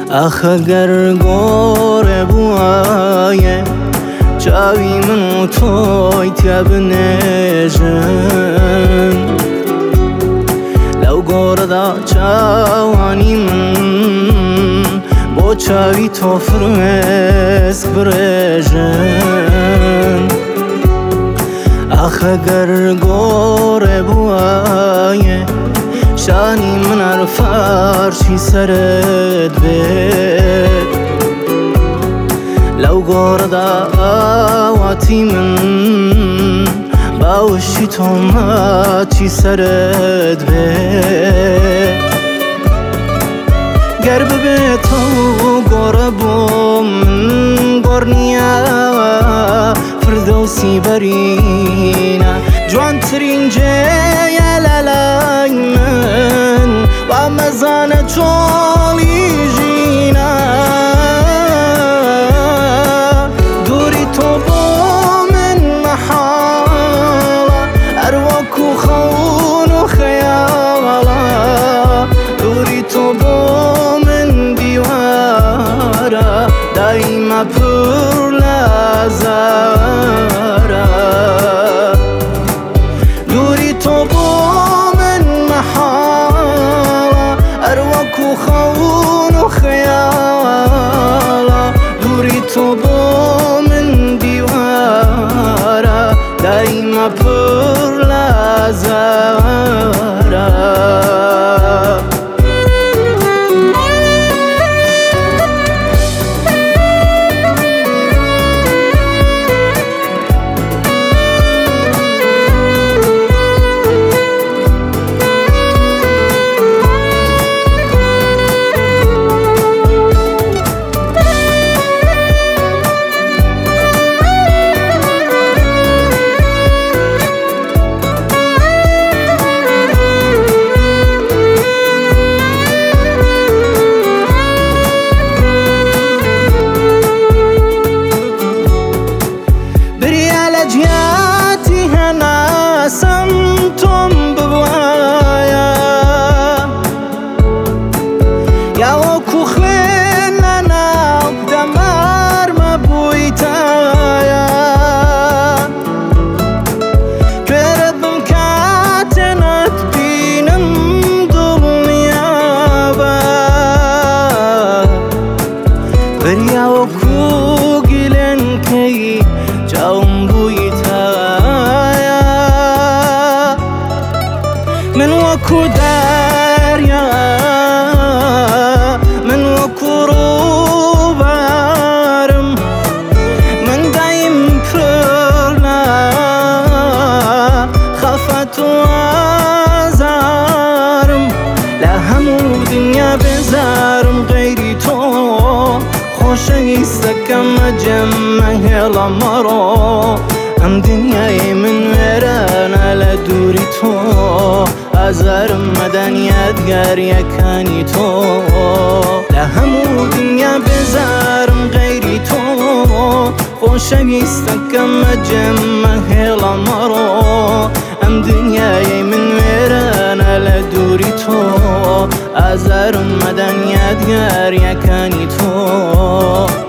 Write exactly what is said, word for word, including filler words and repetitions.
آخه گر گوره بوایه چاوی من و توی تیاب نجن لو گوره دا چاوانی من بو چاوی تو فرمز برجن آخه گر گوره بوایه شانی من عرفارشی سرد بید لو گوره دا آواتی من باوشی تو ماچی سرد بید گر ببه تو گوره بو من گورنیا فردوسی برینا جوان ترین جه لالای من و مزانه چولی جینا دوری تو با من محالا اروکو خون و خیالا دوری تو با من دیوارا دایما پر لازارا دوری تو با من محالا اروکو خون و خیالا دوری تو با من دیوارا دایما پر لازارا جياتي هنا سمتم ببوايا يا وكو خلنا بدمار مبويتايا كربم كاتنت بينم دنيابا بريا وكو قلن كي جاوم بويتايا من وكو داريا من وكو روبارم من دايم فرنا خفت وازارم لا همو دنيا بزارم غيري تو خوشويستكم جمع هلا مرو ام دنیای من ویرانا لدوری تو ازارم مدنیت گریکانی تو لهمو دنیا بزارم غیری تو خوشویستکم جمع هلا مرو ام دنیای من ویرانا لدوری تو ازارم مدنیت گریکانی تو